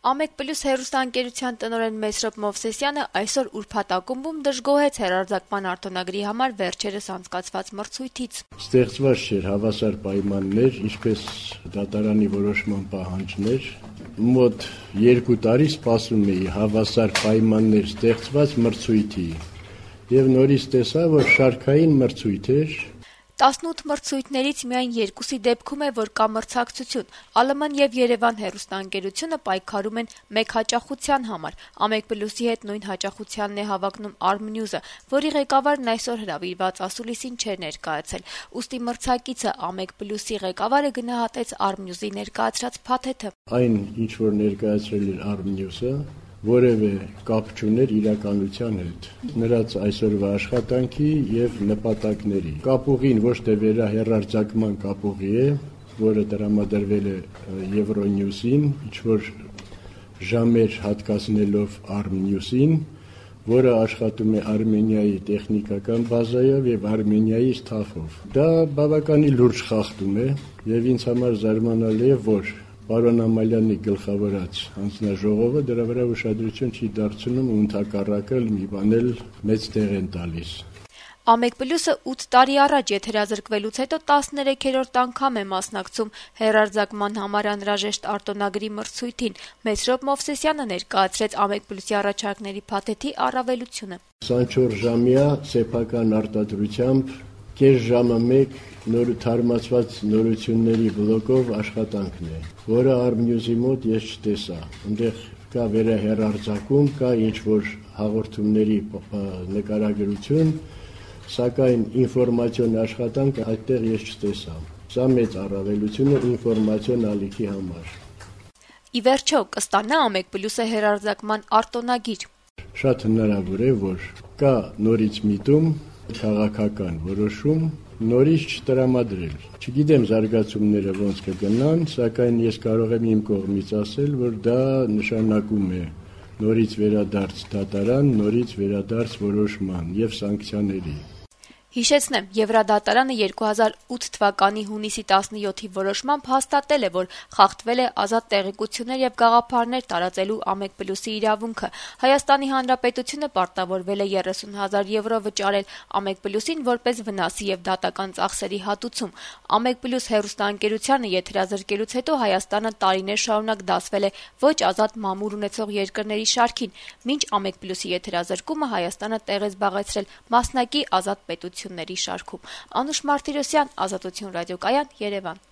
Ամեկ++ հեռուստաընկերության տնօրեն Մեսրոպ Մովսեսյանը այսօր ուրբաթ ակումբում դժգոհեց հեռարձակման արտոնագրի համար վերջերս անցկացված մրցույթից. Ստեղծված չէր հավասար պայմաններ, ինչպես դատարանի որոշման պահանջներ, մոտ 2 տարի սպասում էի հավասար պայմաններ ստեղծված մրցույթի եւ նորից տեսա, որ շարքային մրցույթ էր. 18 մրցույթներից միայն 2-ի դեպքում է, որ կա մրցակցություն. ԱԼՄ-ն եւ Երևան հեռուստաընկերությունը պայքարում են մեկ հաճախության համար. Ամեկ++-ի հետ նույն հաճախությանն է հավակնում Armnews-ը, որի ղեկավարն այսօր հրավիրված ասուլիսին չէր ներկայացել. Ուստի մրցակիցը Ամեկ++-ի ղեկավարը գնահատեց Armnews-ի ներկայացրած փաթեթը. Այն, ինչ որ ներկայացրել էր Armnews-ը, որևէ կապ չուներ իրականության հետ, նրանց այսօրվա աշխատանքի եւ նպատակների։ Կապուղին ոչ թե վերահեռարձակման կապուղի է, որը տրամադրվել է Euronews-ին, ինչ որ ժամեր հատկացնելով Armnews-ին, որը աշխատում է Արմենիայի տեխնիկական բազայով եւ Արմենիայի ստաֆով։ Դա բավականին լուրջ խախտում է եւ ինձ համար զարմանալի է, որ Պարոն Ամալյանի գլխավորած հանձնաժողովը դրա վրա ուշադրություն չի դարձնում ու ընդհակառակը մի բան էլ մեծ տեղ են տալիս։ Ամեկ++-ը 8 տարի առաջ եթերազրկվելուց հետո 13-րդ անգամ է մասնակցում հեռարձակման համար անհրաժեշտ արտոնագրի մրցույթին. Մեսրոպ Մովսեսյանը ներկայացրեց Ամեկ++-ի առաջարկների փաթեթի առավելությունը. 24 ժամյա սեփական արտադրությամբ կես ժամը մեկ թարմացված նորությունների բլոկով աշխատանքն է, որը Armnews-ի մոտ ես չտեսա։ Այնտեղ կա վերահեռարձակում, կա ինչ-որ հաղորդումների նկարագրություն, սակայն ինֆորմացիոն աշխատանք այդտեղ ես չտեսա։ Սա մեծ առավելություն է ինֆորմացիոն ալիքի համար։ Ի վերջո, կստանա Ամեկ++-ը հեռարձակման արտոնագիր. Շատ հնարավոր է, որ կա նորից միտում, քաղաքական որոշում, նորից չտրամադրել։ Չգիտեմ զարգացումները ոնց կգնան, սակայն ես կարող եմ իմ կողմից ասել, որ դա նշանակում է նորից վերադարձ դատարան, նորից վերադարձ որոշման եւ սանկցիաների։ Հիշեցնեմ, Եվրադատարանը 2008 թվականի հունիսի 17-ի որոշմամբ հաստատել է, որ խախտվել է ազատ տեղեկություններ եւ գաղափարներ տարածելու Ամեկ++-ի իրավունքը։ Հայաստանի Հանրապետությունը պարտավորվել է 30,000 եվրո վճարել Ամեկ++-ին որպես վնասի եւ դատական ծախսերի հատուցում։ Ամեկ+ հեռուստաընկերությանը եթերազրկելուց հետո Հայաստանը տարիներ շարունակ դասվել է ոչ ազատ մամուլ ունեցող երկրների շարքին, մինչ Ամեկ++-ի եթերազրկումը Հայաստանը տեղ է զբաղեցրել մասնակի ազատ պետությունների շարքում։ Անուշ Մարտիրոսյան, Ազատություն ռադիոկայան, Երևան։